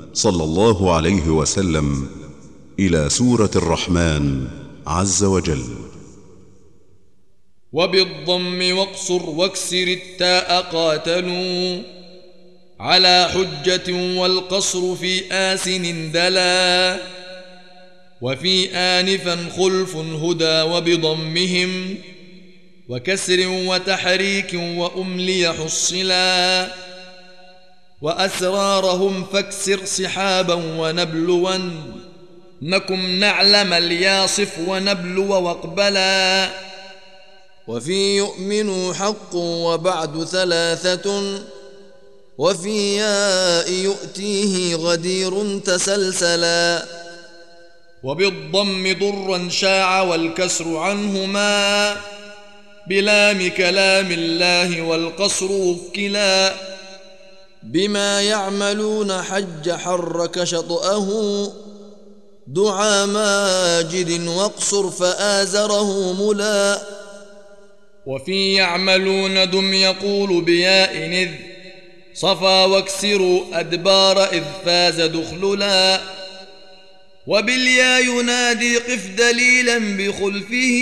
صلى الله عليه وسلم إلى سورة الرحمن عز وجل. وبالضم واقصر واكسر التاء قاتلوا على حجة والقصر في آسن دلا وفي آنفا خلف هدى وبضمهم وكسر وتحريك وأملي حصلا وأسرارهم فاكسر صحابا ونبلوا نكم نعلم الياصف ونبلو واقبلا وفي يؤمن حق وبعد ثلاثة وفي ياء يؤتيه غدير تسلسلا وبالضم ضرا شاع والكسر عنهما بلام كلام الله والقصر وكلا بما يعملون حج حرك شطأه دعا ماجد واقصر فآزره ملا وفي يعملون دم يقول بياء إذ صفا واكسروا أدبار إذ فاز دخللا وباليا ينادي قف دليلا بخلفه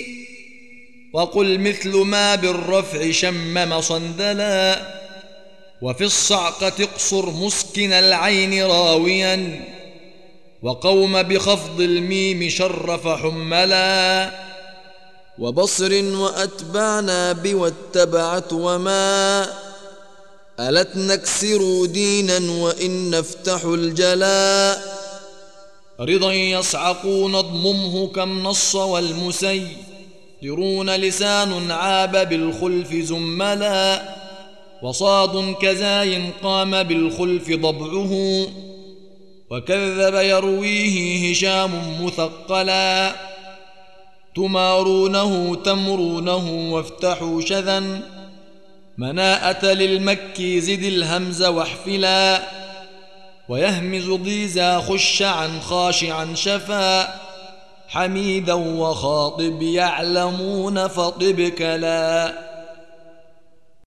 وقل مثل ما بالرفع شمم صندلا وفي الصعقة اقصر مسكن العين راويا وقوم بخفض الميم شرف حملا وبصر وأتبعنا بواتبعت وما ألت نكسر دينا وإن نفتح الجلاء رضا يصعقون اضممه كم نص والمسيرون لسان عاب بالخلف زملا وصاد كزاي قام بالخلف ضبعه وكذب يرويه هشام مثقلا تمارونه تمرونه وافتحوا شذا مناءة للمكي زد الهمز واحفلا ويهمز ضيزا خشعا خاشعا شفا حميدا وخاطب يعلمون فطب كلا